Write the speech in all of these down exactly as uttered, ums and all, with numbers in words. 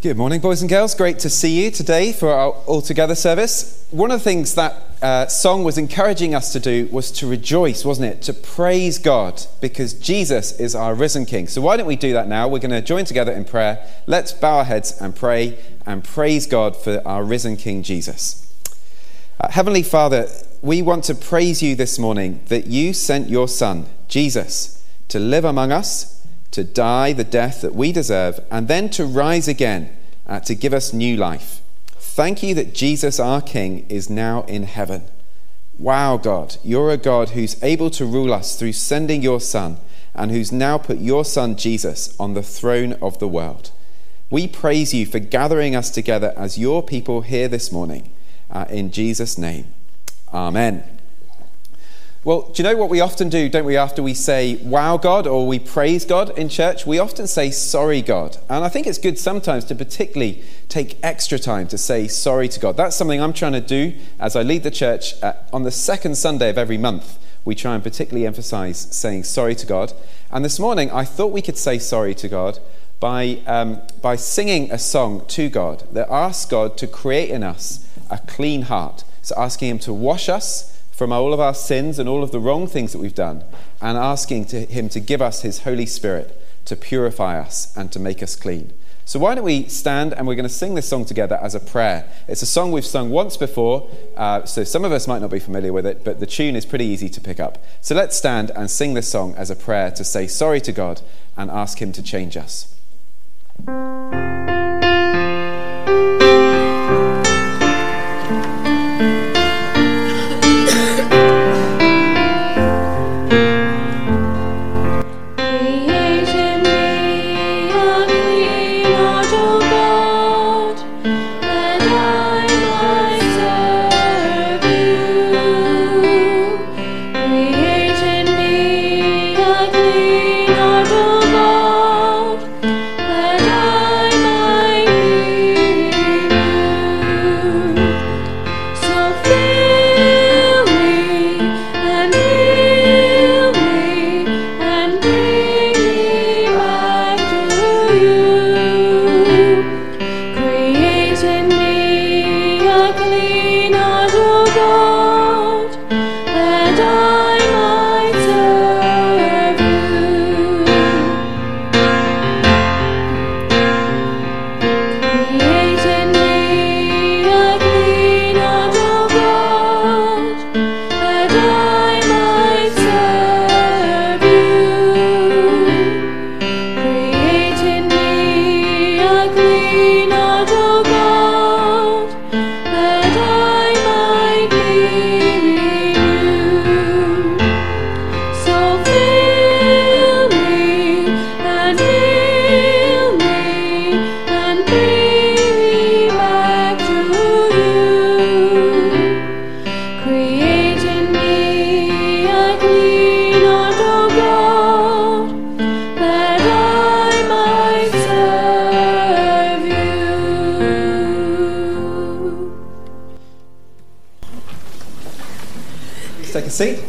Good morning, boys and girls. Great to see you today for our All Together service. One of the things that uh, song was encouraging us to do was to rejoice, wasn't it? To praise God, because Jesus is our risen King. So why don't we do that now? We're going to join together in prayer. Let's bow our heads and pray and praise God for our risen King Jesus. Uh, Heavenly Father, we want to praise you this morning that you sent your Son, Jesus, to live among us, to die the death that we deserve, and then to rise again uh, to give us new life. Thank you that Jesus, our King, is now in heaven. Wow, God, you're a God who's able to rule us through sending your Son, and who's now put your Son, Jesus, on the throne of the world. We praise you for gathering us together as your people here this morning. Uh, in Jesus' name, amen. Well, do you know what we often do, don't we, after we say, wow, God, or we praise God in church? We often say, sorry, God. And I think it's good sometimes to particularly take extra time to say sorry to God. That's something I'm trying to do as I lead the church uh, on the second Sunday of every month. We try and particularly emphasize saying sorry to God. And this morning, I thought we could say sorry to God by, um, by singing a song to God that asks God to create in us a clean heart. So asking him to wash us from all of our sins and all of the wrong things that we've done, and asking to him to give us his Holy Spirit to purify us and to make us clean. So why don't we stand, and we're going to sing this song together as a prayer. It's a song we've sung once before, uh, so some of us might not be familiar with it, but the tune is pretty easy to pick up. So let's stand and sing this song as a prayer to say sorry to God and ask him to change us. Seat.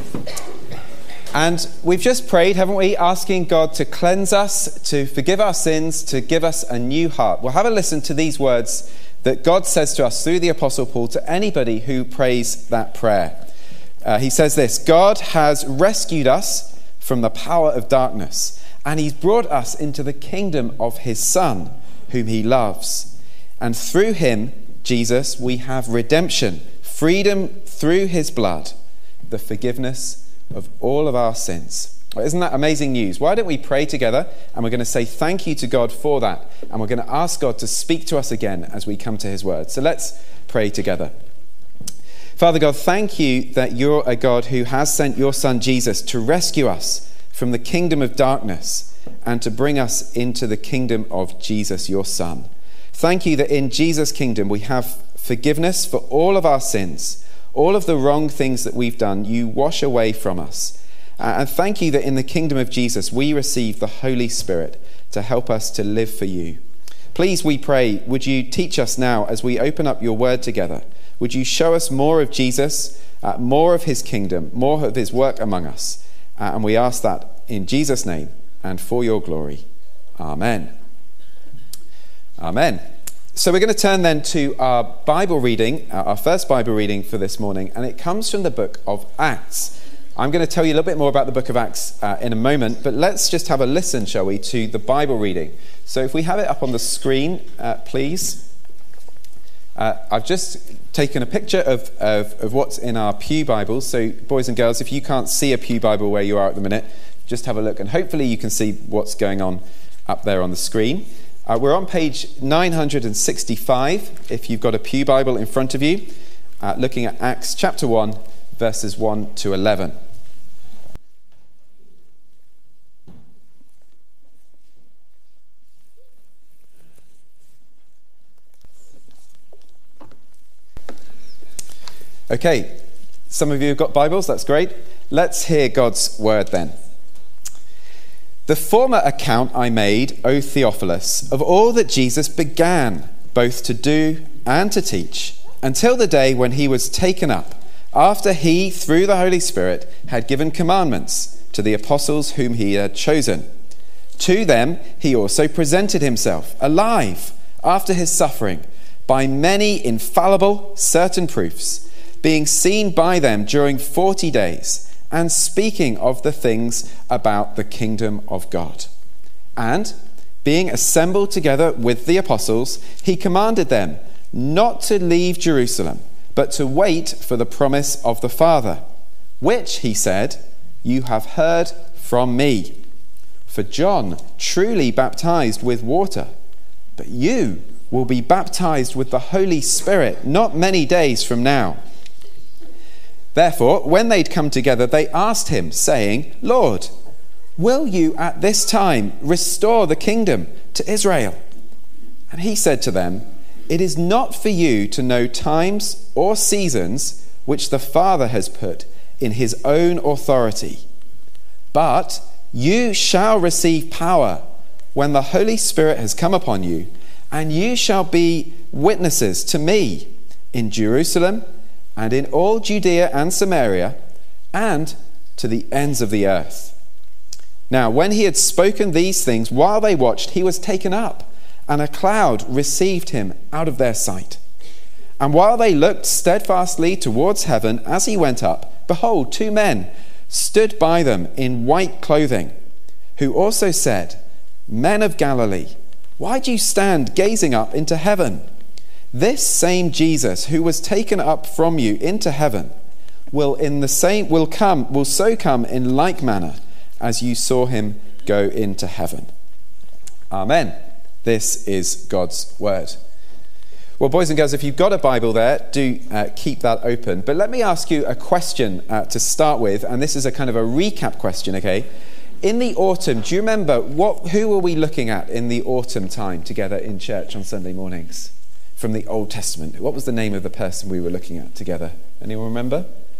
And we've just prayed, haven't we, asking God to cleanse us, to forgive our sins, to give us a new heart. We'll have a listen to these words that God says to us through the Apostle Paul to anybody who prays that prayer. Uh, he says this: God has rescued us from the power of darkness, and he's brought us into the kingdom of his Son, whom he loves. And through him, Jesus, we have redemption, freedom through his blood, the forgiveness of all of our sins. Well, isn't that amazing news? Why don't we pray together, and we're going to say thank you to God for that, and we're going to ask God to speak to us again as we come to his word. So let's pray together. Father God, thank you that you're a God who has sent your Son Jesus to rescue us from the kingdom of darkness and to bring us into the kingdom of Jesus, your Son. Thank you that in Jesus' kingdom we have forgiveness for all of our sins. All of the wrong things that we've done, you wash away from us. Uh, and thank you that in the kingdom of Jesus, we receive the Holy Spirit to help us to live for you. Please, we pray, would you teach us now as we open up your word together? Would you show us more of Jesus, uh, more of his kingdom, more of his work among us? Uh, and we ask that in Jesus' name and for your glory. Amen. Amen. So we're going to turn then to our Bible reading, our first Bible reading for this morning, and it comes from the book of Acts. I'm going to tell you a little bit more about the book of Acts uh, in a moment, but let's just have a listen, shall we, to the Bible reading. So if we have it up on the screen, uh, please. Uh, I've just taken a picture of, of, of what's in our Pew Bibles. So boys and girls, if you can't see a Pew Bible where you are at the minute, just have a look, and hopefully you can see what's going on up there on the screen. Uh, we're on page nine hundred sixty-five, if you've got a Pew Bible in front of you, uh, looking at Acts chapter one, verses one to eleven. Okay, some of you have got Bibles, that's great. Let's hear God's word then. The former account I made, O Theophilus, of all that Jesus began, both to do and to teach, until the day when he was taken up, after he, through the Holy Spirit, had given commandments to the apostles whom he had chosen. To them he also presented himself, alive, after his suffering, by many infallible, certain proofs, being seen by them during forty days, and speaking of the things about the kingdom of God. And, being assembled together with the apostles, he commanded them not to leave Jerusalem, but to wait for the promise of the Father, which, he said, you have heard from me. For John truly baptized with water, but you will be baptized with the Holy Spirit not many days from now. Therefore, when they'd come together, they asked him, saying, Lord, will you at this time restore the kingdom to Israel? And he said to them, it is not for you to know times or seasons which the Father has put in his own authority. But you shall receive power when the Holy Spirit has come upon you, and you shall be witnesses to me in Jerusalem, and in all Judea and Samaria, and to the ends of the earth. Now, when he had spoken these things, while they watched, he was taken up, and a cloud received him out of their sight. And while they looked steadfastly towards heaven as he went up, behold, two men stood by them in white clothing, who also said, Men of Galilee, why do you stand gazing up into heaven? This same Jesus who was taken up from you into heaven will in the same will come will so come in like manner as you saw him go into heaven. Amen. This is God's word. Well, boys and girls, if you've got a Bible there, do uh, keep that open. But let me ask you a question uh, to start with, and this is a kind of a recap question, okay? In the autumn, do you remember what? Who were we looking at in the autumn time together in church on Sunday mornings? From the Old Testament. What was the name of the person we were looking at together? Anyone remember?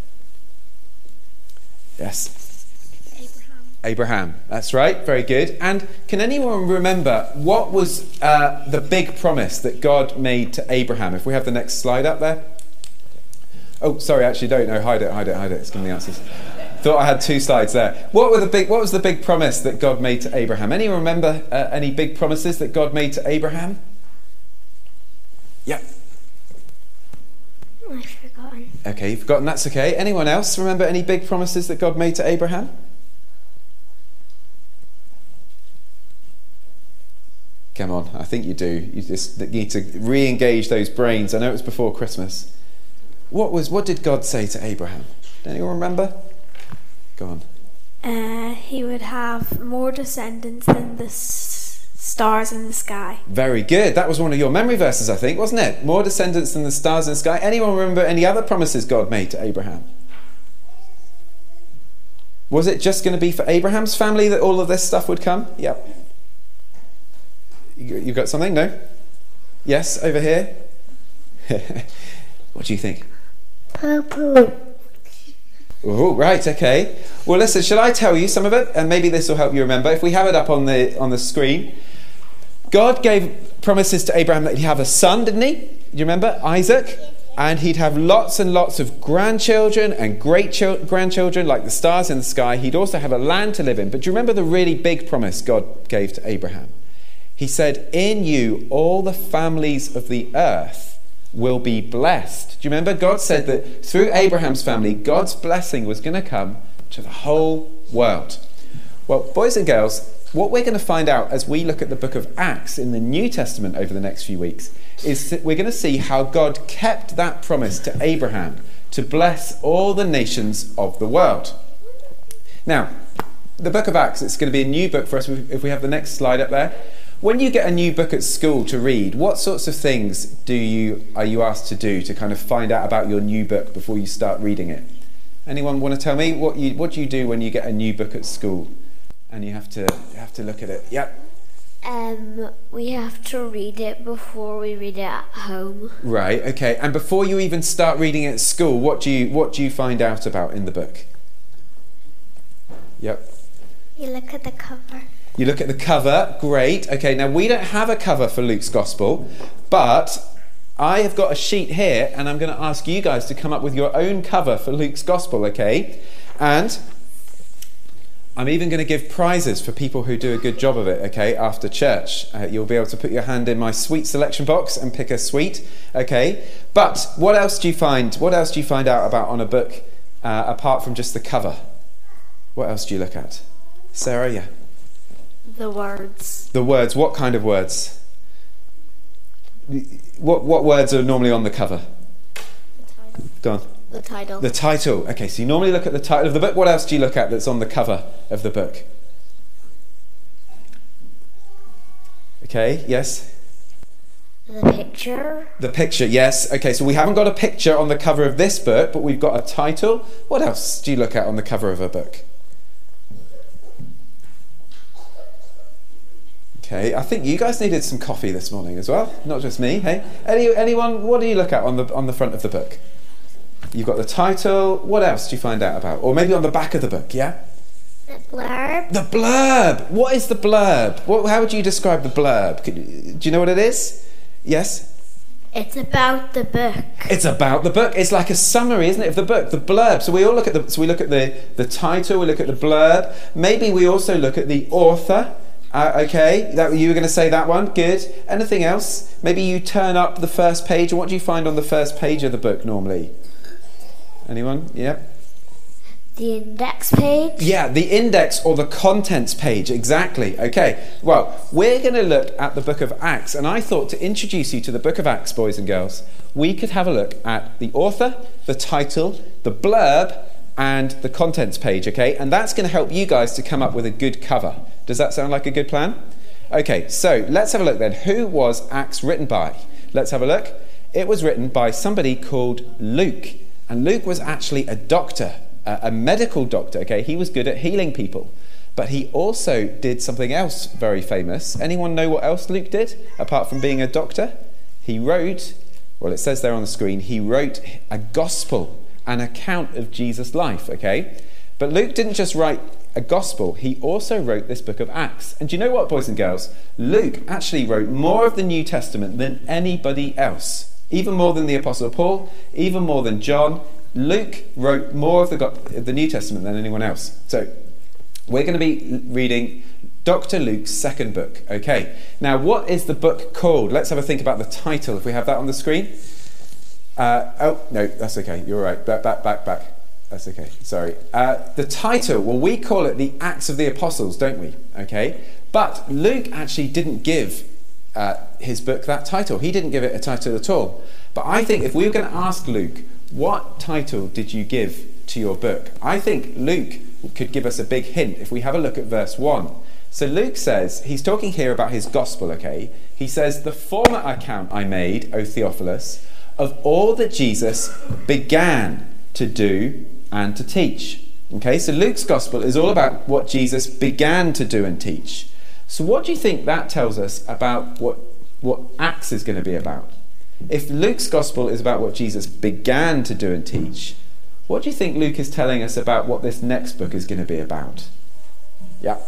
Yes. Abraham. Abraham. That's right. Very good. And can anyone remember what was uh, the big promise that God made to Abraham? If we have the next slide up there. Oh, sorry, actually don't. No, hide it, hide it, hide it. It's giving me answers. Thought I had two slides there. What were the big? What was the big promise that God made to Abraham? Anyone remember uh, any big promises that God made to Abraham? Yeah. I've forgotten. Okay, you've forgotten, that's okay. Anyone else remember any big promises that God made to Abraham? Come on, I think you do. You just need to re-engage those brains. I know it was before Christmas. What was? What did God say to Abraham? Anyone remember? Go on. Uh, he would have more descendants than the s- stars in the sky. Very good. That was one of your memory verses, I think, wasn't it? More descendants than the stars in the sky. Anyone remember any other promises God made to Abraham? Was it just going to be for Abraham's family that all of this stuff would come? Yep. You got something? No? Yes, over here? What do you think? Purple. Oh, right, okay. Well, listen, shall I tell you some of it? And maybe this will help you remember. If we have it up on the on the screen. God gave promises to Abraham that he'd have a son, didn't he? Do you remember? Isaac. And he'd have lots and lots of grandchildren and great ch- grandchildren like the stars in the sky. He'd also have a land to live in. But do you remember the really big promise God gave to Abraham? He said, in you all the families of the earth will be blessed. Do you remember? God said that through Abraham's family, God's blessing was going to come to the whole world. Well, boys and girls, what we're going to find out as we look at the book of Acts in the New Testament over the next few weeks is that we're going to see how God kept that promise to Abraham to bless all the nations of the world. Now, the book of Acts, it's going to be a new book for us if we have the next slide up there. When you get a new book at school to read, what sorts of things do you are you asked to do to kind of find out about your new book before you start reading it? Anyone want to tell me what you what do you do when you get a new book at school and you have to you have to look at it? Yep. Um, we have to read it before we read it at home. Right. Okay. And before you even start reading it at school, what do you what do you find out about in the book? Yep. You look at the cover. You look at the cover, great. Okay, now we don't have a cover for Luke's Gospel, but I have got a sheet here and I'm going to ask you guys to come up with your own cover for Luke's Gospel, okay? And I'm even going to give prizes for people who do a good job of it, okay, after church. Uh, you'll be able to put your hand in my sweet selection box and pick a sweet, okay? But what else do you find, what else do you find out about on a book uh, apart from just the cover? What else do you look at? Sarah, yeah? The words. The words, what kind of words? What what words are normally on the cover? The title. Go on. The title. The title. Okay, so you normally look at the title of the book. What else do you look at that's on the cover of the book? Okay, yes? The picture. The picture, yes. Okay, so we haven't got a picture on the cover of this book, but we've got a title. What else do you look at on the cover of a book? Okay, I think you guys needed some coffee this morning as well, not just me. Hey, Any, anyone? What do you look at on the on the front of the book? You've got the title. What else do you find out about? Or maybe on the back of the book? Yeah. The blurb. The blurb. What is the blurb? What? How would you describe the blurb? Could, do you know what it is? Yes. It's about the book. It's about the book. It's like a summary, isn't it, of the book? The blurb. So we all look at the. So we look at the the title. We look at the blurb. Maybe we also look at the author. Uh, okay, that you were going to say that one. Good. Anything else? Maybe you turn up the first page, and what do you find on the first page of the book normally? Anyone? Yep. The index page? Yeah, the index or the contents page, exactly. Okay, well, we're going to look at the book of Acts, and I thought to introduce you to the book of Acts, boys and girls, we could have a look at the author, the title, the blurb, and the contents page, okay? And that's going to help you guys to come up with a good cover. Does that sound like a good plan? Okay, so let's have a look then. Who was Acts written by? Let's have a look. It was written by somebody called Luke, and Luke was actually a doctor. A medical doctor, okay? He was good at healing people. But he also did something else very famous. Anyone know what else Luke did, apart from being a doctor? He wrote, well, it says there on the screen, he wrote a gospel, an account of Jesus' life, okay? But Luke didn't just write a gospel, he also wrote this book of Acts. And do you know what, boys and girls? Luke actually wrote more of the New Testament than anybody else. Even more than the Apostle Paul, even more than John. Luke wrote more of the, the New Testament than anyone else. So we're going to be reading Doctor Luke's second book. Okay, now what is the book called? Let's have a think about the title, if we have that on the screen. Uh, oh, no, that's okay. You're right. Back, back, back, back. That's okay. Sorry. Uh, the title, well, we call it the Acts of the Apostles, don't we? Okay, but Luke actually didn't give uh, his book that title. He didn't give it a title at all. But I think if we were going to ask Luke, what title did you give to your book? I think Luke could give us a big hint if we have a look at verse one. So Luke says, he's talking here about his gospel, okay? He says, the former account I made, O Theophilus, of all that Jesus began to do and to teach. Okay, so Luke's gospel is all about what Jesus began to do and teach. So what do you think that tells us about what, what Acts is going to be about? If Luke's gospel is about what Jesus began to do and teach, what do you think Luke is telling us about what this next book is going to be about? Yeah.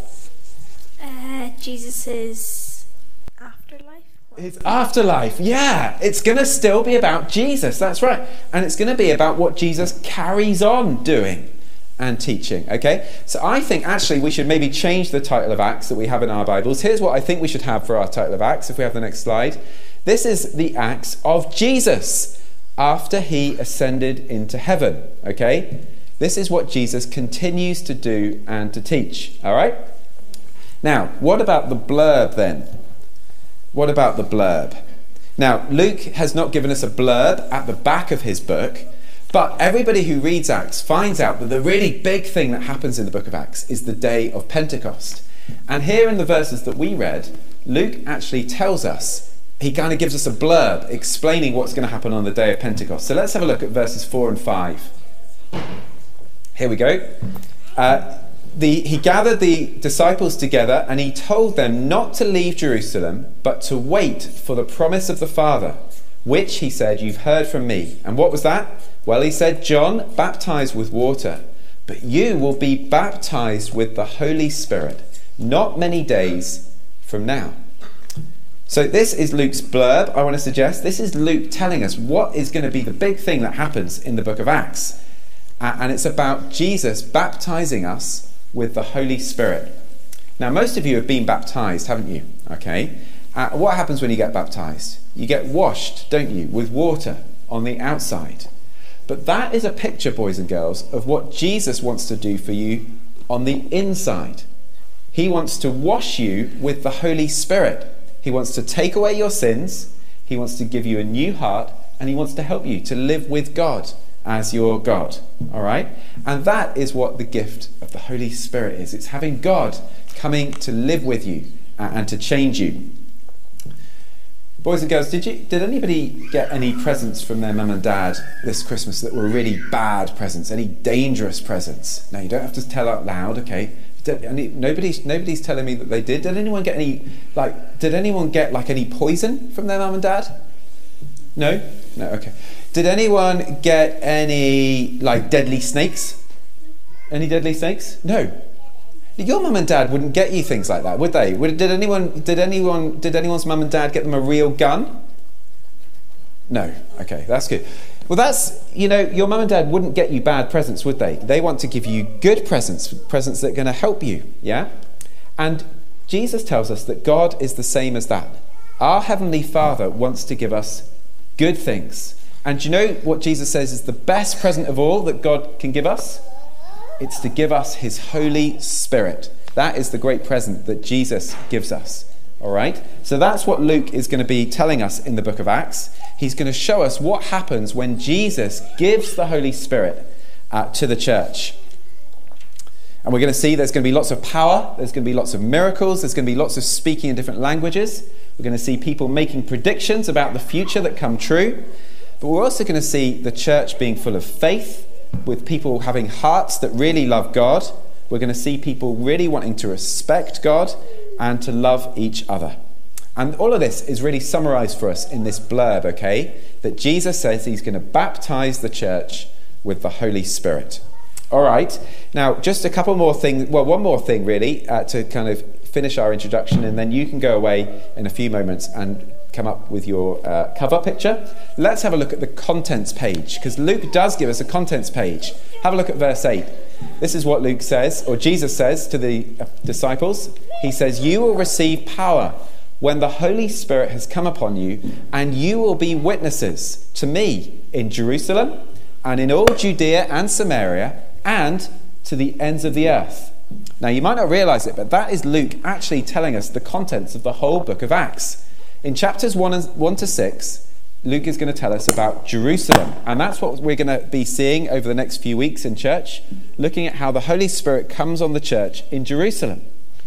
Uh, Jesus' afterlife. His afterlife, yeah. It's going to still be about Jesus, that's right. And it's going to be about what Jesus carries on doing and teaching. Okay, so I think actually we should maybe change the title of Acts that we have in our Bibles. Here's what I think we should have for our title of Acts, if we have the next slide. This is the Acts of Jesus after he ascended into heaven. Okay, this is what Jesus continues to do and to teach. All right, now what about the blurb then? What about the blurb? Now, Luke has not given us a blurb at the back of his book, but everybody who reads Acts finds out that the really big thing that happens in the book of Acts is the day of Pentecost. And here in the verses that we read, Luke actually tells us, he kind of gives us a blurb explaining what's going to happen on the day of Pentecost. So let's have a look at verses four and five. Here we go. Uh, the, he gathered the disciples together and he told them not to leave Jerusalem, but to wait for the promise of the Father, which, he said, you've heard from me. And what was that? Well, he said, John baptized with water, but you will be baptized with the Holy Spirit not many days from now. So this is Luke's blurb, I want to suggest. This is Luke telling us what is going to be the big thing that happens in the book of Acts. Uh, and it's about Jesus baptizing us with the Holy Spirit. Now, most of you have been baptized, haven't you? Okay. Uh, what happens when you get baptized? You get washed, don't you, with water on the outside. But that is a picture, boys and girls, of what Jesus wants to do for you on the inside. He wants to wash you with the Holy Spirit. He wants to take away your sins. He wants to give you a new heart, and he wants to help you to live with God as your God. All right? And that is what the gift of the Holy Spirit is. It's having God coming to live with you and to change you. Boys and girls, did you did anybody get any presents from their mum and dad this Christmas that were really bad presents? Any dangerous presents? Now, you don't have to tell out loud, okay? Any, nobody's nobody's telling me that they did. Did anyone get any like? Did anyone get like any poison from their mum and dad? No, no. Okay. Did anyone get any like deadly snakes? Any deadly snakes? No. Your mum and dad wouldn't get you things like that, would they? Would, did anyone? Did anyone? Did anyone's mum and dad get them a real gun? No. Okay, that's good. Well, that's, you know, your mum and dad wouldn't get you bad presents, would they? They want to give you good presents, presents that are going to help you, yeah? And Jesus tells us that God is the same as that. Our Heavenly Father wants to give us good things. And do you know what Jesus says is the best present of all that God can give us? It's to give us his Holy Spirit. That is the great present that Jesus gives us. All right? So that's what Luke is going to be telling us in the book of Acts. He's going to show us what happens when Jesus gives the Holy Spirit uh, to the church. And we're going to see there's going to be lots of power. There's going to be lots of miracles. There's going to be lots of speaking in different languages. We're going to see people making predictions about the future that come true. But we're also going to see the church being full of faith, with people having hearts that really love God. We're going to see people really wanting to respect God and to love each other. And all of this is really summarized for us in this blurb, okay? That Jesus says he's going to baptize the church with the Holy Spirit. All right. Now, just a couple more things. Well, one more thing, really, uh, to kind of finish our introduction, and then you can go away in a few moments and come up with your uh, cover picture. Let's have a look at the contents page, because Luke does give us a contents page. Have a look at verse eight. This is what Luke says, or Jesus says to the uh, disciples. He says, "You will receive power when the Holy Spirit has come upon you, and you will be witnesses to me in Jerusalem and in all Judea and Samaria and to the ends of the earth." Now, you might not realize it, but that is Luke actually telling us the contents of the whole book of Acts. In chapters one, and, one to six, Luke is going to tell us about Jerusalem. And that's what we're going to be seeing over the next few weeks in church, looking at how the Holy Spirit comes on the church in Jerusalem.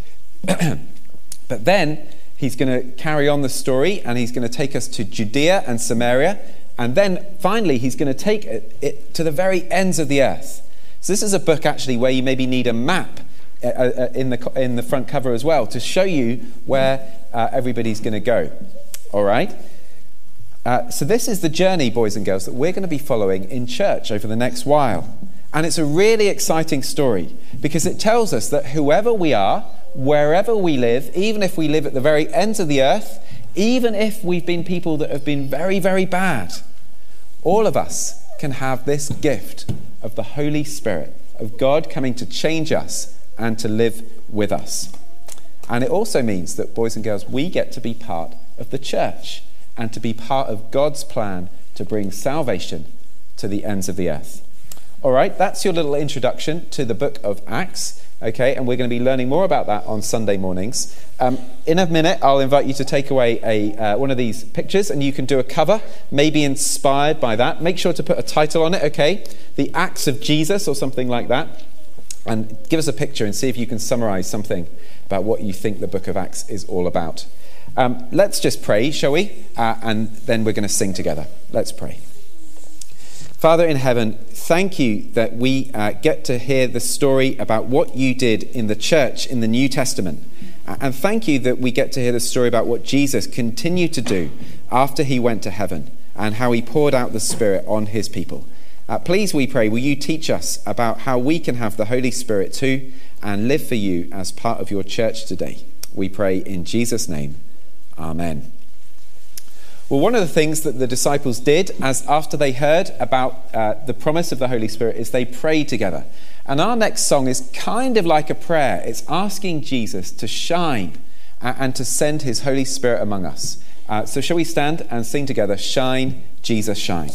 But then he's going to carry on the story, and he's going to take us to Judea and Samaria. And then finally, he's going to take it, it to the very ends of the earth. So this is a book actually where you maybe need a map uh, uh, in the in the front cover as well to show you where uh, everybody's going to go. All right. Uh, so this is the journey, boys and girls, that we're going to be following in church over the next while. And it's a really exciting story because it tells us that whoever we are, wherever we live, even if we live at the very ends of the earth, even if we've been people that have been very, very bad, all of us can have this gift of the Holy Spirit, of God coming to change us and to live with us. And it also means that, boys and girls, we get to be part of the church and to be part of God's plan to bring salvation to the ends of the earth. All right, that's your little introduction to the book of Acts, okay, and we're going to be learning more about that on Sunday mornings. Um, in a minute, I'll invite you to take away a uh, one of these pictures, and you can do a cover, maybe inspired by that. Make sure to put a title on it, okay, The Acts of Jesus or something like that, and give us a picture and see if you can summarize something about what you think the book of Acts is all about. Um, let's just pray, shall we? Uh, and then we're going to sing together. Let's pray. Father in heaven, thank you that we uh, get to hear the story about what you did in the church in the New Testament. Uh, and thank you that we get to hear the story about what Jesus continued to do after he went to heaven and how he poured out the Spirit on his people. Uh, please, we pray, will you teach us about how we can have the Holy Spirit too and live for you as part of your church today. We pray in Jesus' name. Amen. Well, one of the things that the disciples did as after they heard about uh, the promise of the Holy Spirit is they prayed together. And our next song is kind of like a prayer. It's asking Jesus to shine and, and to send his Holy Spirit among us. Uh, so shall we stand and sing together, Shine, Jesus, Shine.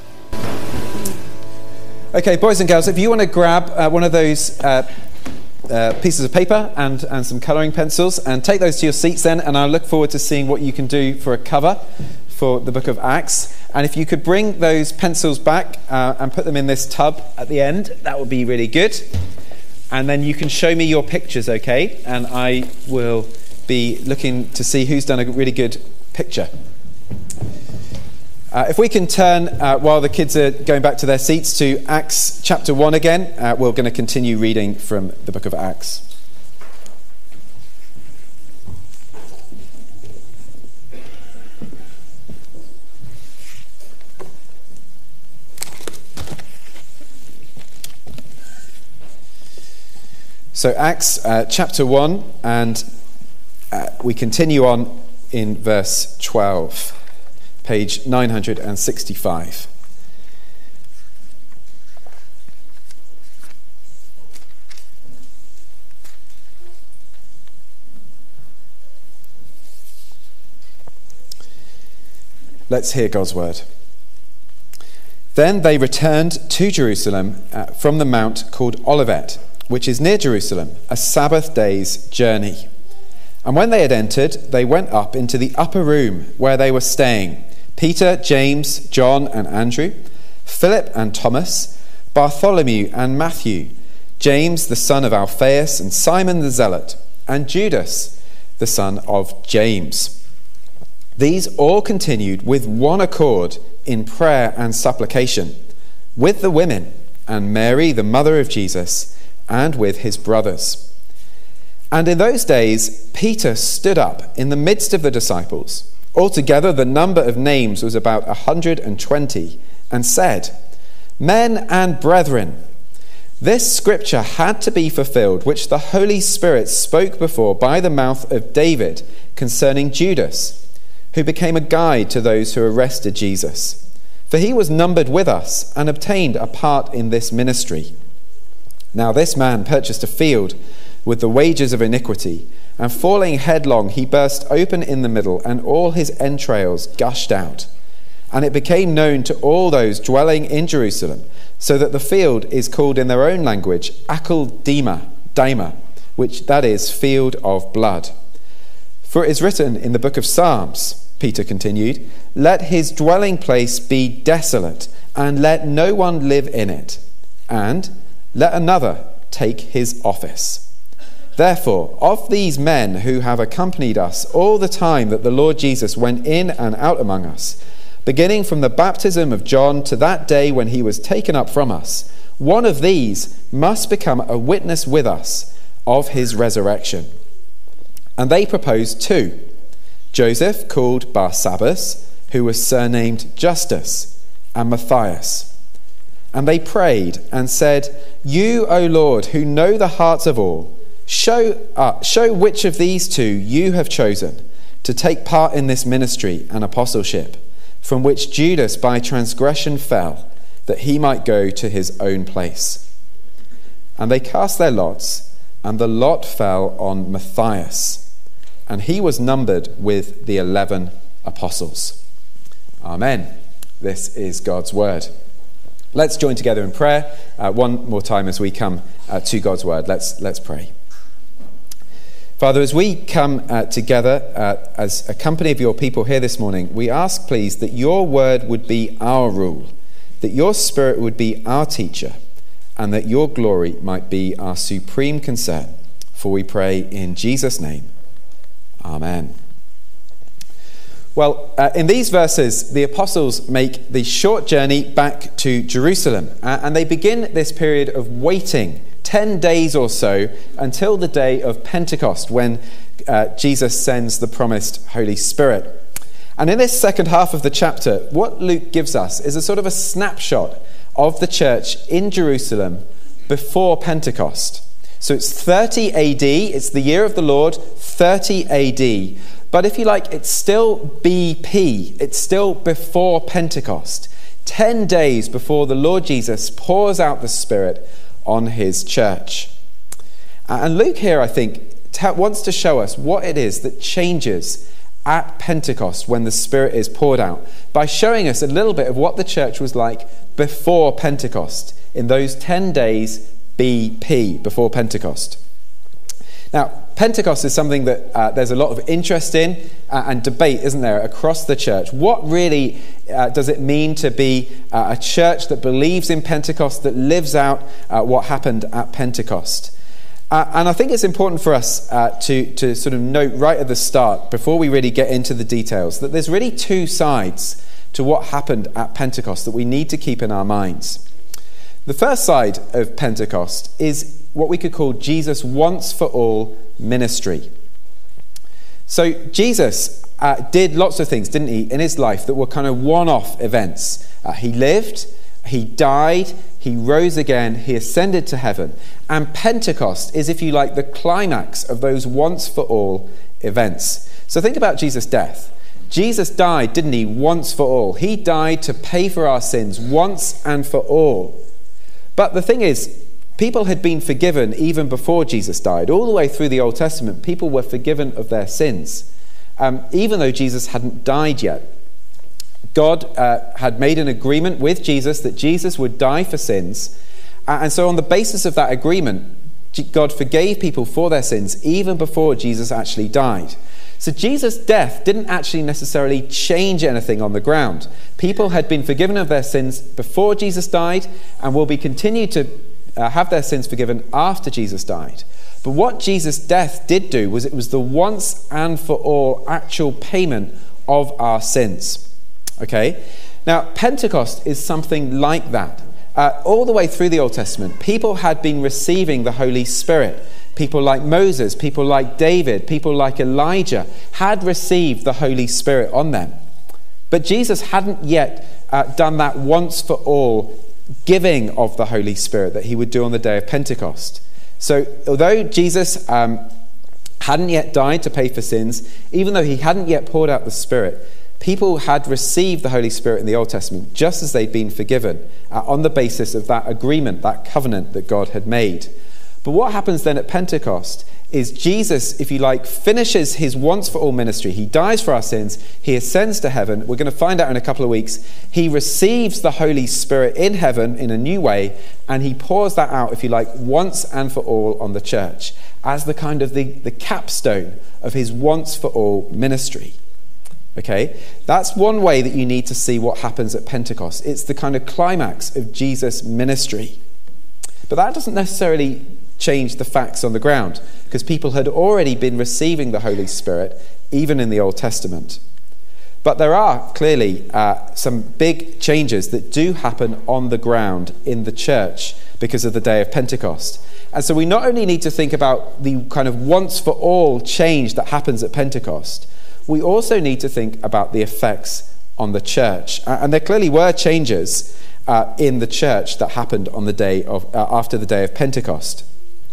Okay, boys and girls, if you want to grab uh, one of those uh, uh, pieces of paper and, and some colouring pencils, and take those to your seats then, and I look forward to seeing what you can do for a cover for the book of Acts. And if you could bring those pencils back uh, and put them in this tub at the end, that would be really good. And then you can show me your pictures, okay? And I will be looking to see who's done a really good picture. Uh, if we can turn, uh, while the kids are going back to their seats, to Acts chapter one again, uh, we're going to continue reading from the book of Acts. So Acts uh, chapter one, and uh, we continue on in verse twelve. Page nine hundred sixty-five. Let's hear God's word. Then they returned to Jerusalem uh, from the mount called Olivet, which is near Jerusalem, a Sabbath day's journey. And when they had entered, they went up into the upper room where they were staying. Peter, James, John and Andrew, Philip and Thomas, Bartholomew and Matthew, James the son of Alphaeus and Simon the Zealot, and Judas the son of James. These all continued with one accord in prayer and supplication, with the women and Mary the mother of Jesus, and with his brothers. And in those days Peter stood up in the midst of the disciples. Altogether, the number of names was about a hundred and twenty, and said, Men and brethren, this scripture had to be fulfilled, which the Holy Spirit spoke before by the mouth of David concerning Judas, who became a guide to those who arrested Jesus. For he was numbered with us and obtained a part in this ministry. Now this man purchased a field with the wages of iniquity, and falling headlong, he burst open in the middle, and all his entrails gushed out. And it became known to all those dwelling in Jerusalem, so that the field is called in their own language Akeldama, Dama, which that is, field of blood. For it is written in the book of Psalms, Peter continued, Let his dwelling place be desolate, and let no one live in it, and let another take his office. Therefore, of these men who have accompanied us all the time that the Lord Jesus went in and out among us, beginning from the baptism of John to that day when he was taken up from us, one of these must become a witness with us of his resurrection. And they proposed two, Joseph, called Barsabbas, who was surnamed Justus, and Matthias. And they prayed and said, You, O Lord, who know the hearts of all, Show, uh, show which of these two you have chosen to take part in this ministry and apostleship, from which Judas by transgression fell, that he might go to his own place. And they cast their lots, and the lot fell on Matthias, and he was numbered with the eleven apostles. Amen. This is God's word. Let's join together in prayer uh, one more time as we come uh, to God's word. Let's, let's pray. Father, as we come uh, together uh, as a company of your people here this morning, we ask, please, that your word would be our rule, that your spirit would be our teacher, and that your glory might be our supreme concern. For we pray in Jesus' name. Amen. Well, uh, in these verses, the apostles make the short journey back to Jerusalem, uh, and they begin this period of waiting ten days or so until the day of Pentecost, when uh, Jesus sends the promised Holy Spirit. And in this second half of the chapter, what Luke gives us is a sort of a snapshot of the church in Jerusalem before Pentecost. So it's thirty A D, it's the year of the Lord, thirty A D. But if you like, it's still B P, it's still before Pentecost. Ten days before the Lord Jesus pours out the Spirit on his church. And Luke here, I think, wants to show us what it is that changes at Pentecost when the Spirit is poured out, by showing us a little bit of what the church was like before Pentecost, in those ten days B P, before Pentecost. Now, Pentecost is something that uh, there's a lot of interest in uh, and debate, isn't there, across the church. What really uh, does it mean to be uh, a church that believes in Pentecost, that lives out uh, what happened at Pentecost? Uh, and I think it's important for us uh, to, to sort of note right at the start, before we really get into the details, that there's really two sides to what happened at Pentecost that we need to keep in our minds. The first side of Pentecost is what we could call Jesus' once-for-all ministry. So Jesus uh, did lots of things, didn't he, in his life that were kind of one-off events. Uh, he lived, he died, he rose again, he ascended to heaven. And Pentecost is, if you like, the climax of those once-for-all events. So think about Jesus' death. Jesus died, didn't he, once for all. He died to pay for our sins once and for all. But the thing is, people had been forgiven even before Jesus died. All the way through the Old Testament, people were forgiven of their sins, um, even though Jesus hadn't died yet. God uh, had made an agreement with Jesus that Jesus would die for sins. Uh, and so on the basis of that agreement, God forgave people for their sins even before Jesus actually died. So Jesus' death didn't actually necessarily change anything on the ground. People had been forgiven of their sins before Jesus died and will be continued to uh, have their sins forgiven after Jesus died. But what Jesus' death did do was it was the once and for all actual payment of our sins. Okay? Now, Pentecost is something like that. Uh, all the way through the Old Testament, people had been receiving the Holy Spirit. People like Moses, people like David, people like Elijah had received the Holy Spirit on them. But Jesus hadn't yet uh, done that once for all giving of the Holy Spirit that he would do on the day of Pentecost. So although Jesus um, hadn't yet died to pay for sins, even though he hadn't yet poured out the Spirit, people had received the Holy Spirit in the Old Testament just as they'd been forgiven uh, on the basis of that agreement, that covenant that God had made. But what happens then at Pentecost is Jesus, if you like, finishes his once-for-all ministry. He dies for our sins. He ascends to heaven. We're going to find out in a couple of weeks. He receives the Holy Spirit in heaven in a new way, and he pours that out, if you like, once and for all on the church as the kind of the, the capstone of his once-for-all ministry. Okay? That's one way that you need to see what happens at Pentecost. It's the kind of climax of Jesus' ministry. But that doesn't necessarily change the facts on the ground, because people had already been receiving the Holy Spirit even in the Old Testament. But there are clearly uh, some big changes that do happen on the ground in the church because of the day of Pentecost. And so we not only need to think about the kind of once for all change that happens at Pentecost, we also need to think about the effects on the church. Uh, and there clearly were changes uh, in the church that happened on the day of uh, after the day of Pentecost.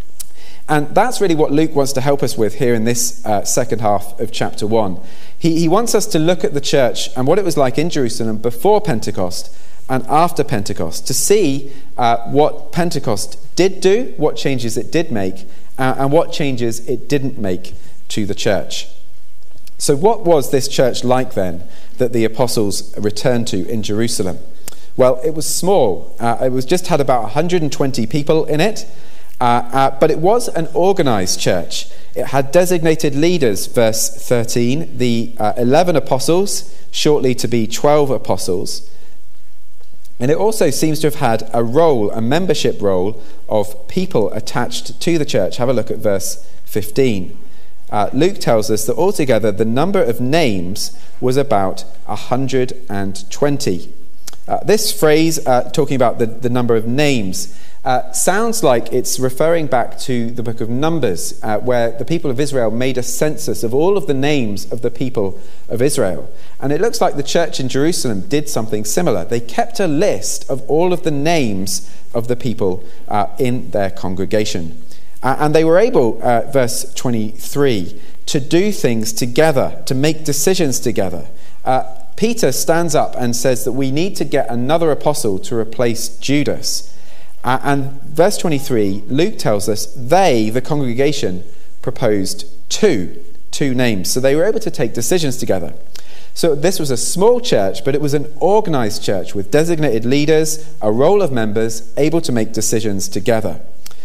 And that's really what Luke wants to help us with here in this uh, second half of chapter one. He, he wants us to look at the church and what it was like in Jerusalem before Pentecost and after Pentecost, to see uh, what Pentecost did do, what changes it did make, uh, and what changes it didn't make to the church. So what was this church like then that the apostles returned to in Jerusalem? Well, it was small. Uh, it was just had about one hundred twenty people in it. Uh, uh, but it was an organized church. It had designated leaders, verse thirteen, the uh, eleven apostles, shortly to be twelve apostles. And it also seems to have had a role, a membership role of people attached to the church. Have a look at verse fifteen. Uh, Luke tells us that altogether the number of names was about one hundred twenty. Uh, this phrase, uh, talking about the, the number of names, Uh, sounds like it's referring back to the book of Numbers, uh, where the people of Israel made a census of all of the names of the people of Israel. And it looks like the church in Jerusalem did something similar. They kept a list of all of the names of the people uh, in their congregation. Uh, and they were able, uh, verse twenty-three, to do things together, to make decisions together. Uh, Peter stands up and says that we need to get another apostle to replace Judas. Uh, and verse twenty-three, Luke tells us they, the congregation, proposed two, two names. So they were able to take decisions together. So this was a small church, but it was an organized church with designated leaders, a roll of members, able to make decisions together.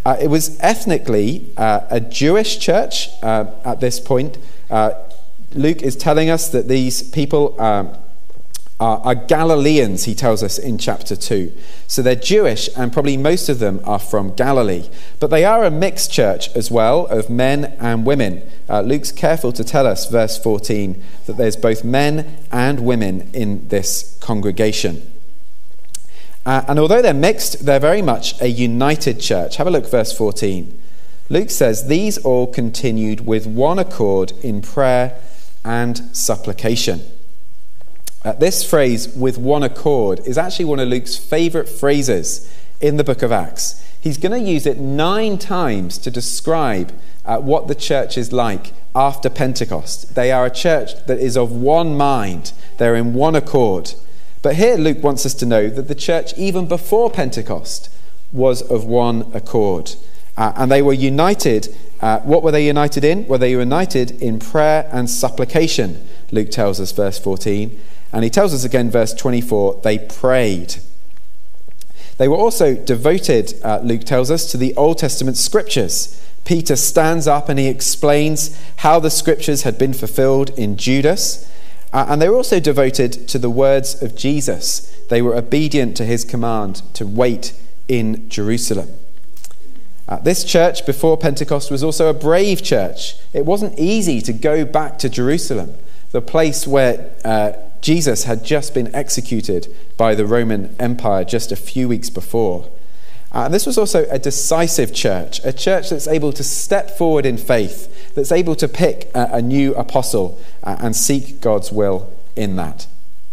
Uh, it was ethnically uh, a Jewish church uh, at this point. Uh, Luke is telling us that these people um, are, are Galileans, he tells us in chapter two. So they're Jewish, and probably most of them are from Galilee. But they are a mixed church as well, of men and women. Uh, Luke's careful to tell us, verse fourteen, that there's both men and women in this congregation. Uh, and although they're mixed, they're very much a united church. Have a look, verse fourteen. Luke says, these all continued with one accord in prayer and supplication. Uh, this phrase, with one accord, is actually one of Luke's favourite phrases in the book of Acts. He's going to use it nine times to describe uh, what the church is like after Pentecost. They are a church that is of one mind. They're in one accord. But here Luke wants us to know that the church, even before Pentecost, was of one accord. Uh, and they were united. Uh, what were they united in? Well, they were united in prayer and supplication, Luke tells us, verse fourteen. And he tells us again, verse twenty-four, they prayed. They were also devoted, uh, Luke tells us, to the Old Testament scriptures. Peter stands up and he explains how the scriptures had been fulfilled in Judas. Uh, and they were also devoted to the words of Jesus. They were obedient to his command to wait in Jerusalem. Uh, this church before Pentecost was also a brave church. It wasn't easy to go back to Jerusalem, the place where uh, Jesus had just been executed by the Roman Empire just a few weeks before. Uh, and this was also a decisive church, a church that's able to step forward in faith, that's able to pick a, a new apostle uh, and seek God's will in that.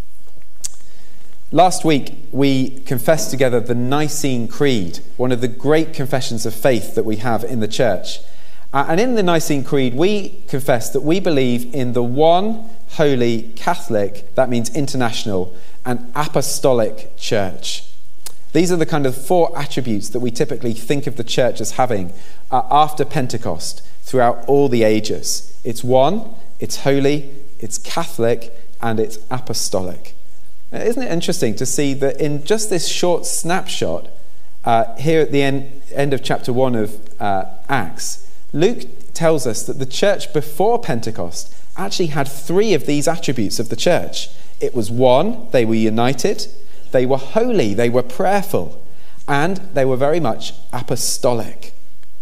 Last week, we confessed together the Nicene Creed, one of the great confessions of faith that we have in the church. Uh, and in the Nicene Creed, we confess that we believe in the one holy Catholic, that means international, and apostolic church. These are the kind of four attributes that we typically think of the church as having uh, after Pentecost throughout all the ages. It's one, it's holy, it's Catholic, and it's apostolic. Now, isn't it interesting to see that in just this short snapshot uh, here at the end, end of chapter one of uh, Acts, Luke tells us that the church before Pentecost actually had three of these attributes of the church. It was one, they were united, they were holy, they were prayerful, and they were very much apostolic.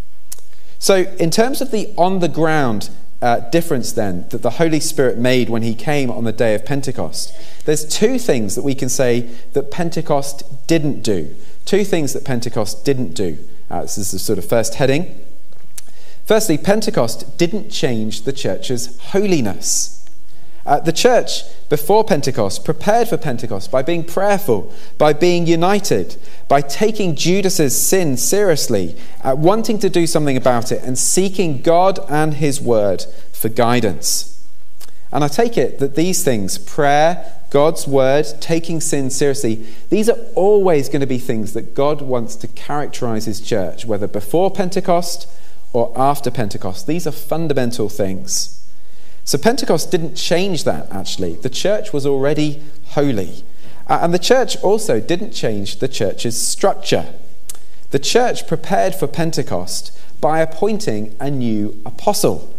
So in terms of the on-the-ground uh, difference then that the Holy Spirit made when he came on the day of Pentecost, there's two things that we can say that Pentecost didn't do. Two things that Pentecost didn't do. Uh, this is the sort of first heading. Firstly, Pentecost didn't change the church's holiness. Uh, the church before Pentecost prepared for Pentecost by being prayerful, by being united, by taking Judas's sin seriously, uh, wanting to do something about it and seeking God and his word for guidance. And I take it that these things, prayer, God's word, taking sin seriously, these are always going to be things that God wants to characterize his church, whether before Pentecost or after Pentecost. These are fundamental things. So Pentecost didn't change that, actually. The church was already holy. Uh, and the church also didn't change the church's structure. The church prepared for Pentecost by appointing a new apostle.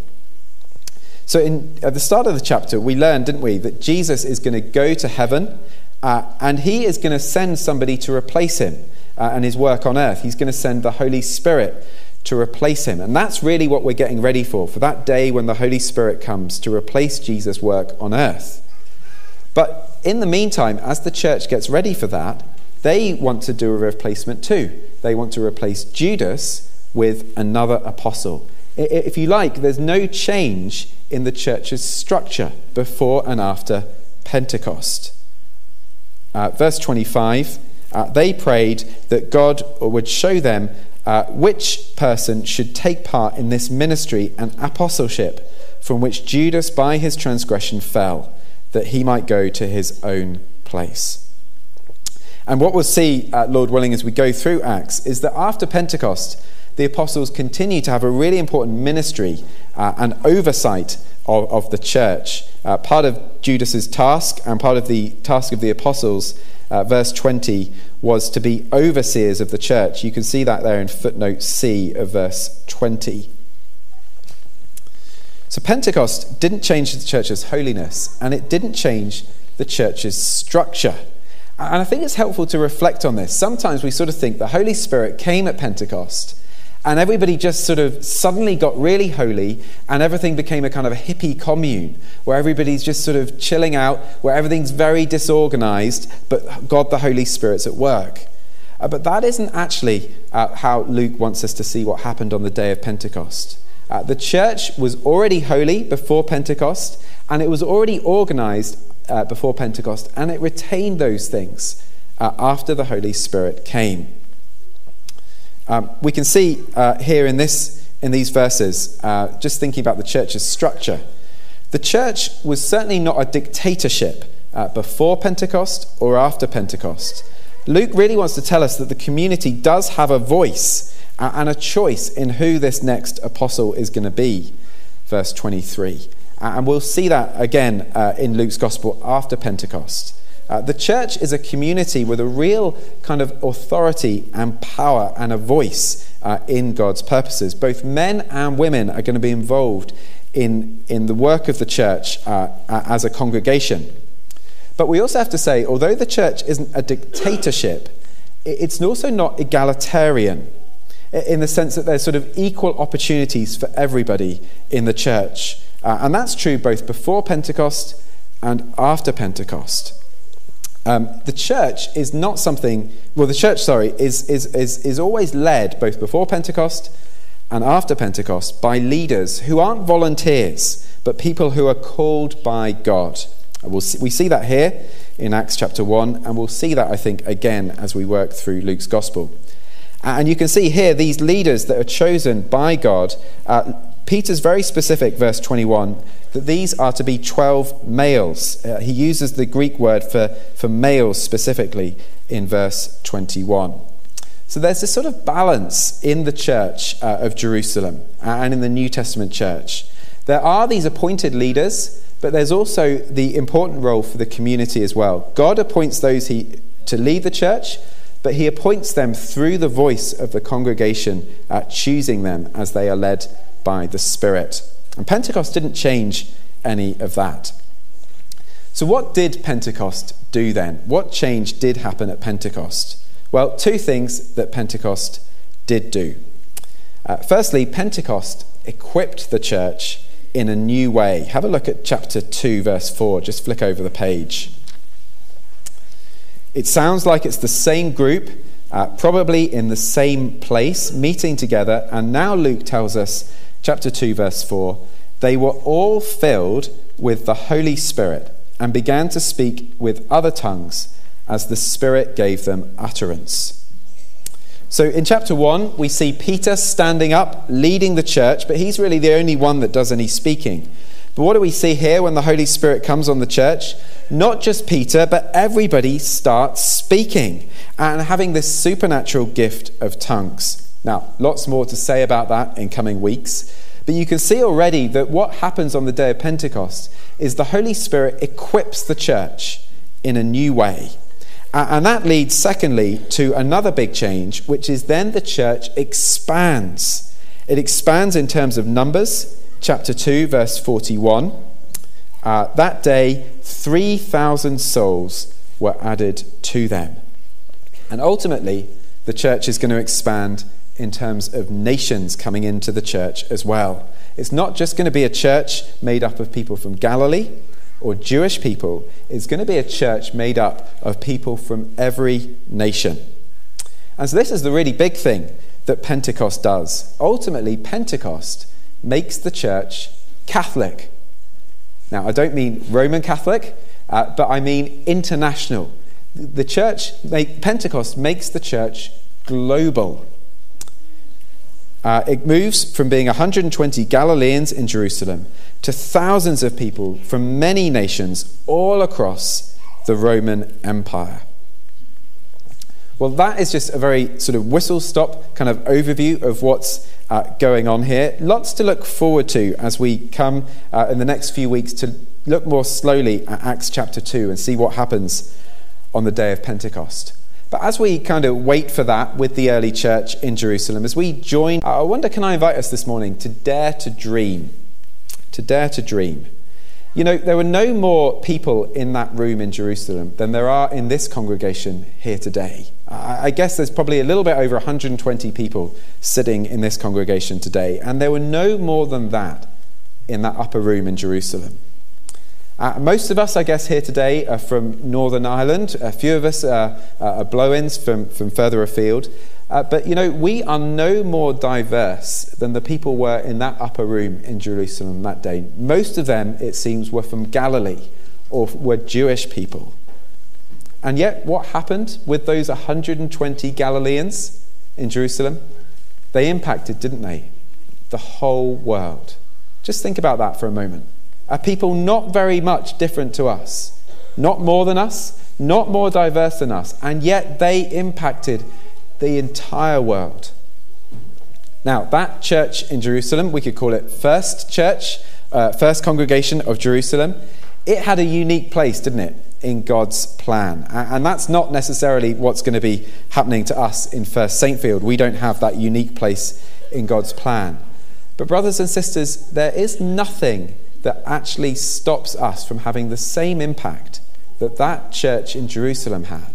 So in, at the start of the chapter, we learned, didn't we, that Jesus is going to go to heaven uh, and he is going to send somebody to replace him uh, and his work on earth. He's going to send the Holy Spirit to replace him. And that's really what we're getting ready for, for that day when the Holy Spirit comes to replace Jesus' work on earth. But in the meantime, as the church gets ready for that, they want to do a replacement too. They want to replace Judas with another apostle. If you like, there's no change in the church's structure before and after Pentecost. Uh, verse twenty-five, uh, they prayed that God would show them Uh, which person should take part in this ministry and apostleship from which Judas by his transgression fell, that he might go to his own place. And what we'll see, uh, Lord willing, as we go through Acts, is that after Pentecost, the apostles continue to have a really important ministry uh, and oversight of, of the church. Uh, part of Judas's task and part of the task of the apostles, uh, verse twenty, was to be overseers of the church. You can see that there in footnote C of verse twenty. So Pentecost didn't change the church's holiness, and it didn't change the church's structure. And I think it's helpful to reflect on this. Sometimes we sort of think the Holy Spirit came at Pentecost and everybody just sort of suddenly got really holy and everything became a kind of a hippie commune where everybody's just sort of chilling out, where everything's very disorganized, but God the Holy Spirit's at work. Uh, but that isn't actually uh, how Luke wants us to see what happened on the day of Pentecost. Uh, the church was already holy before Pentecost, and it was already organized uh, before Pentecost, and it retained those things uh, after the Holy Spirit came. Um, we can see uh, here in this in these verses, uh, just thinking about the church's structure, the church was certainly not a dictatorship uh, before Pentecost or after Pentecost. Luke really wants to tell us that the community does have a voice uh, and a choice in who this next apostle is going to be. Verse twenty-three. Uh, and we'll see that again uh, in Luke's gospel after Pentecost. Uh, the church is a community with a real kind of authority and power and a voice uh, in God's purposes. Both men and women are going to be involved in, in the work of the church uh, as a congregation. But we also have to say, although the church isn't a dictatorship, it's also not egalitarian in the sense that there's sort of equal opportunities for everybody in the church. Uh, and that's true both before Pentecost and after Pentecost. Um, the church is not something, well, the church, sorry, is, is, is, is always led both before Pentecost and after Pentecost by leaders who aren't volunteers, but people who are called by God. And we'll see, we see that here in Acts chapter one, and we'll see that, I think, again as we work through Luke's gospel. And you can see here these leaders that are chosen by God. Uh, Peter's very specific, verse twenty-one, that these are to be twelve males. Uh, he uses the Greek word for, for males specifically in verse twenty-one. So there's this sort of balance in the church uh, of Jerusalem and in the New Testament church. There are these appointed leaders, but there's also the important role for the community as well. God appoints those he, to lead the church, but he appoints them through the voice of the congregation, uh, choosing them as they are led by the Spirit. And Pentecost didn't change any of that. So what did Pentecost do then? What change did happen at Pentecost? Well, two things that Pentecost did do. Uh, firstly, Pentecost equipped the church in a new way. Have a look at chapter two, verse four. Just flick over the page. It sounds like it's the same group, uh, probably in the same place, meeting together. And now Luke tells us, chapter two, verse four, they were all filled with the Holy Spirit and began to speak with other tongues as the Spirit gave them utterance. So in chapter one, we see Peter standing up, leading the church, but he's really the only one that does any speaking. But what do we see here when the Holy Spirit comes on the church? Not just Peter, but everybody starts speaking and having this supernatural gift of tongues. Now, lots more to say about that in coming weeks, but you can see already that what happens on the day of Pentecost is the Holy Spirit equips the church in a new way. And that leads, secondly, to another big change, which is then the church expands. It expands in terms of numbers. Chapter two, verse forty-one. Uh, that day, three thousand souls were added to them. And ultimately, the church is going to expand in terms of nations coming into the church as well. It's not just going to be a church made up of people from Galilee or Jewish people. It's going to be a church made up of people from every nation. And so this is the really big thing that Pentecost does. Ultimately, Pentecost makes the church Catholic. Now, I don't mean Roman Catholic, uh, but I mean international. The church, make, Pentecost makes the church global. Uh, it moves from being one hundred twenty Galileans in Jerusalem to thousands of people from many nations all across the Roman Empire. Well, that is just a very sort of whistle-stop kind of overview of what's uh, going on here. Lots to look forward to as we come uh, in the next few weeks to look more slowly at Acts chapter two and see what happens on the day of Pentecost. But as we kind of wait for that with the early church in Jerusalem, as we join, I wonder, can I invite us this morning to dare to dream? To dare to dream. You know, there were no more people in that room in Jerusalem than there are in this congregation here today. I guess there's probably a little bit over one hundred twenty people sitting in this congregation today, and there were no more than that in that upper room in Jerusalem. Uh, most of us, I guess, here today are from Northern Ireland. A few of us are, are blow-ins from, from further afield. Uh, but, you know, we are no more diverse than the people were in that upper room in Jerusalem that day. Most of them, it seems, were from Galilee or were Jewish people. And yet, what happened with those one hundred twenty Galileans in Jerusalem? They impacted, didn't they? The whole world. Just think about that for a moment. A people not very much different to us, not more than us, not more diverse than us, and yet they impacted the entire world. Now, that church in Jerusalem, we could call it First Church, uh, First Congregation of Jerusalem. It had a unique place, didn't it, in God's plan? And that's not necessarily what's going to be happening to us in First Saintfield. We don't have that unique place in God's plan. But brothers and sisters, there is nothing that actually stops us from having the same impact that that church in Jerusalem had.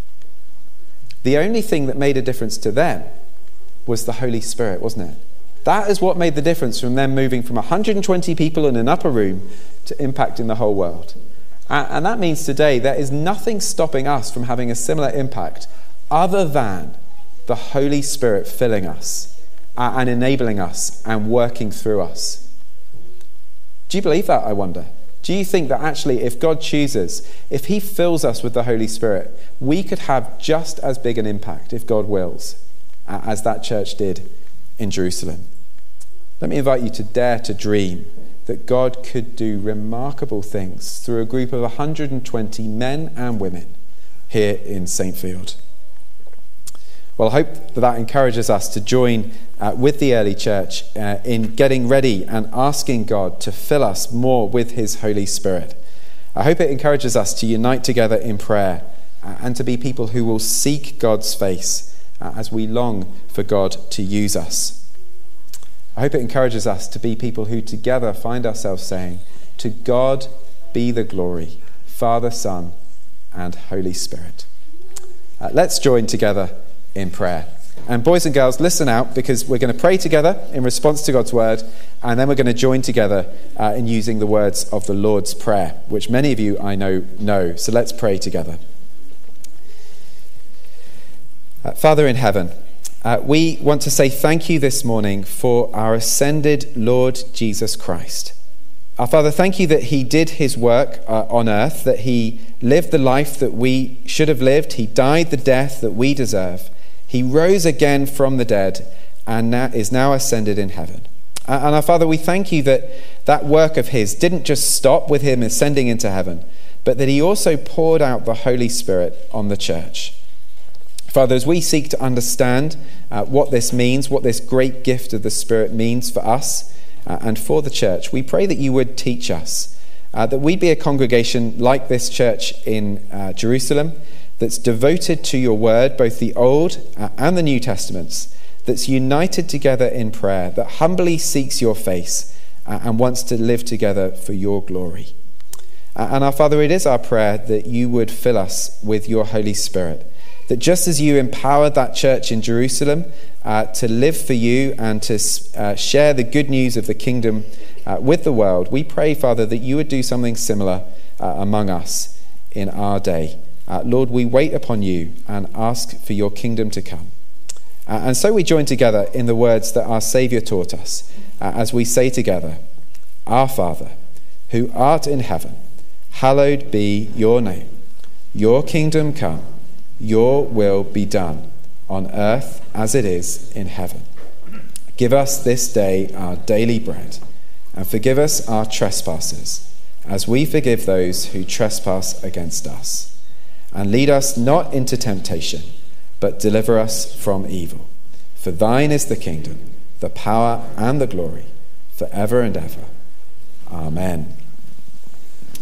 The only thing that made a difference to them was the Holy Spirit, wasn't it? That is what made the difference from them moving from one hundred twenty people in an upper room to impacting the whole world. And that means today there is nothing stopping us from having a similar impact other than the Holy Spirit filling us and enabling us and working through us. Do you believe that, I wonder? Do you think that actually if God chooses, if he fills us with the Holy Spirit, we could have just as big an impact, if God wills, as that church did in Jerusalem? Let me invite you to dare to dream that God could do remarkable things through a group of one hundred twenty men and women here in Saintfield. Well, I hope that that encourages us to join uh, with the early church uh, in getting ready and asking God to fill us more with his Holy Spirit. I hope it encourages us to unite together in prayer uh, and to be people who will seek God's face uh, as we long for God to use us. I hope it encourages us to be people who together find ourselves saying, "To God be the glory, Father, Son, and Holy Spirit." Uh, let's join together in prayer. And boys and girls, listen out, because we're going to pray together in response to God's word, and then we're going to join together uh, in using the words of the Lord's Prayer, which many of you I know know. So let's pray together. Uh, Father in heaven, uh, we want to say thank you this morning for our ascended Lord Jesus Christ. Our Father, thank you that he did his work uh, on earth, that he lived the life that we should have lived, he died the death that we deserve. He rose again from the dead and now is now ascended in heaven. And our Father, we thank you that that work of his didn't just stop with him ascending into heaven, but that he also poured out the Holy Spirit on the church. Father, as we seek to understand uh, what this means, what this great gift of the Spirit means for us uh, and for the church, we pray that you would teach us, uh, that we'd be a congregation like this church in uh, Jerusalem, that's devoted to your word, both the Old and the New Testaments, that's united together in prayer, that humbly seeks your face and wants to live together for your glory. And our Father, it is our prayer that you would fill us with your Holy Spirit, that just as you empowered that church in Jerusalem uh, to live for you and to uh, share the good news of the kingdom uh, with the world, we pray, Father, that you would do something similar uh, among us in our day. Uh, Lord, we wait upon you and ask for your kingdom to come. Uh, and so we join together in the words that our Saviour taught us uh, as we say together, "Our Father, who art in heaven, hallowed be your name. Your kingdom come, your will be done, on earth as it is in heaven. Give us this day our daily bread, and forgive us our trespasses, as we forgive those who trespass against us. And lead us not into temptation, but deliver us from evil. For thine is the kingdom, the power, and the glory, forever and ever. Amen."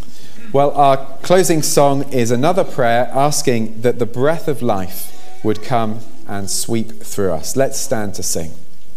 Well, our closing song is another prayer asking that the breath of life would come and sweep through us. Let's stand to sing.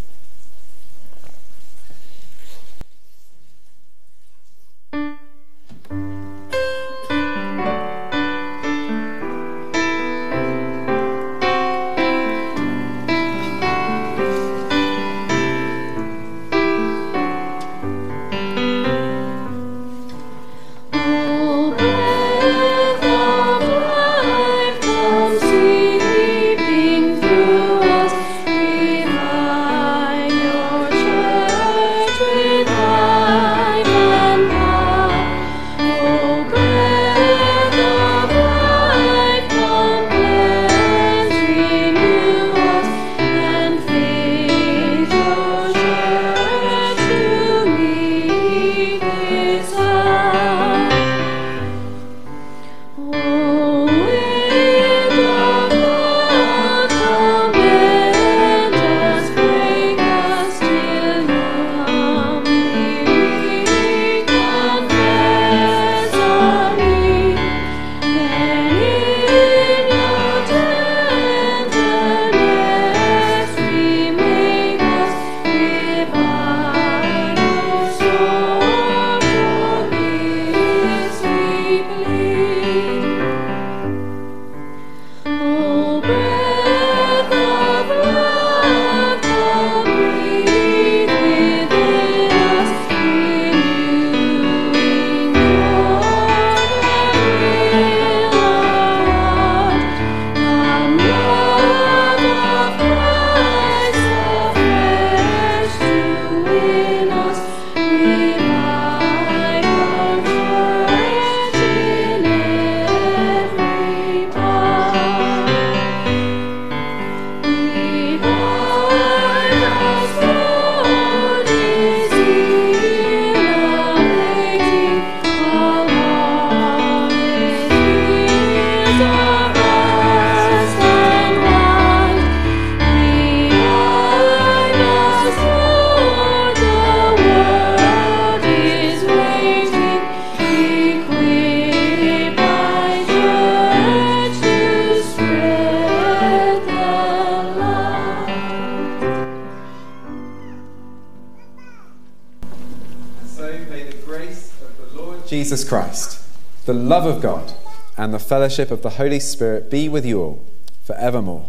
Jesus Christ, the love of God, and the fellowship of the Holy Spirit be with you all forevermore.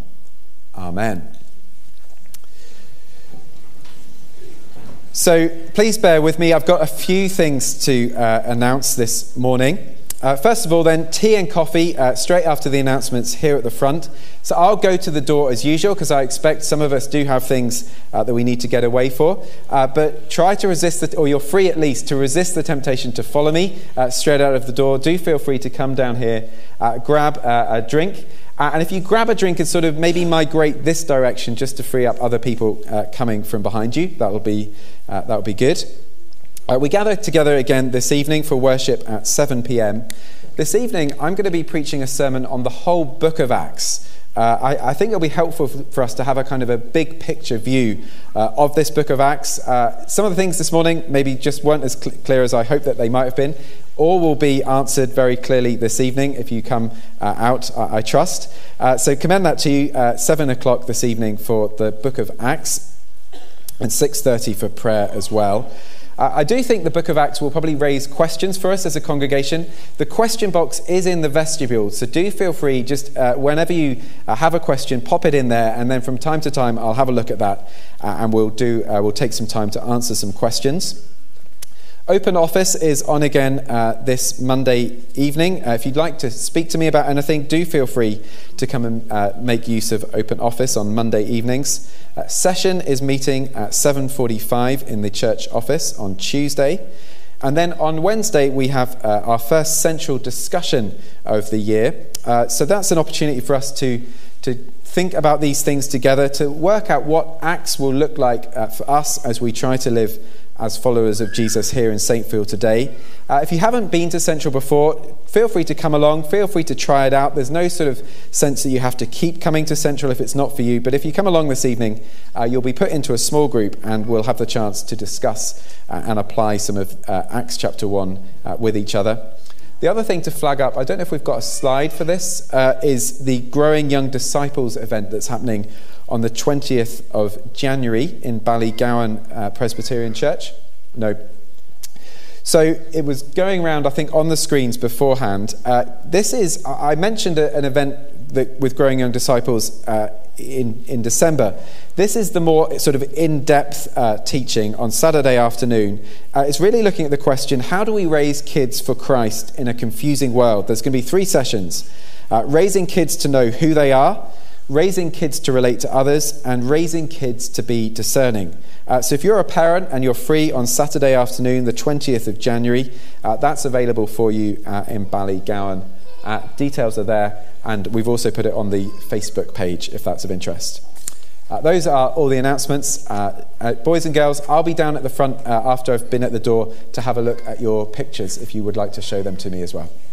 Amen. So please bear with me. I've got a few things to uh, announce this morning. Uh, first of all, then, tea and coffee uh, straight after the announcements here at the front. So I'll go to the door as usual because I expect some of us do have things uh, that we need to get away for. Uh, but try to resist, the, or you're free at least to resist the temptation to follow me uh, straight out of the door. Do feel free to come down here, uh, grab uh, a drink. Uh, and if you grab a drink and sort of maybe migrate this direction just to free up other people uh, coming from behind you, that will be uh, that will be good. Uh, we gather together again this evening for worship at seven p.m. This evening, I'm going to be preaching a sermon on the whole book of Acts. Uh, I, I think it'll be helpful for, for us to have a kind of a big picture view uh, of this book of Acts. Uh, some of the things this morning maybe just weren't as cl- clear as I hope that they might have been. All will be answered very clearly this evening if you come uh, out, I, I trust. Uh, so commend that to you, uh, seven o'clock this evening for the book of Acts, and six thirty for prayer as well. Uh, I do think the book of Acts will probably raise questions for us as a congregation. The question box is in the vestibule, so do feel free, just uh, whenever you uh, have a question, pop it in there, and then from time to time I'll have a look at that, uh, and we'll do uh, we'll take some time to answer some questions. Open Office is on again uh, this Monday evening. Uh, if you'd like to speak to me about anything, do feel free to come and uh, make use of Open Office on Monday evenings. Uh, session is meeting at seven forty-five in the church office on Tuesday. And then on Wednesday, we have uh, our first central discussion of the year. Uh, so that's an opportunity for us to, to think about these things together, to work out what Acts will look like uh, for us as we try to live as followers of Jesus here in Saintfield today. Uh, if you haven't been to Central before, feel free to come along, feel free to try it out. There's no sort of sense that you have to keep coming to Central if it's not for you, but if you come along this evening, uh, you'll be put into a small group and we'll have the chance to discuss uh, and apply some of uh, Acts chapter one uh, with each other. The other thing to flag up, I don't know if we've got a slide for this, uh, is the Growing Young Disciples event that's happening on the twentieth of January in Ballygowan uh, Presbyterian Church. No. So it was going around, I think, on the screens beforehand. Uh, this is, I mentioned a, an event that, with Growing Young Disciples uh, in, in December. This is the more sort of in-depth uh, teaching on Saturday afternoon. Uh, it's really looking at the question, how do we raise kids for Christ in a confusing world? There's going to be three sessions. Uh, raising kids to know who they are, raising kids to relate to others, and raising kids to be discerning. Uh, so if you're a parent and you're free on Saturday afternoon, the twentieth of January, uh, that's available for you uh, in Ballygowan. Uh, details are there, and we've also put it on the Facebook page if that's of interest. Uh, those are all the announcements. Uh, uh, boys and girls, I'll be down at the front uh, after I've been at the door to have a look at your pictures if you would like to show them to me as well.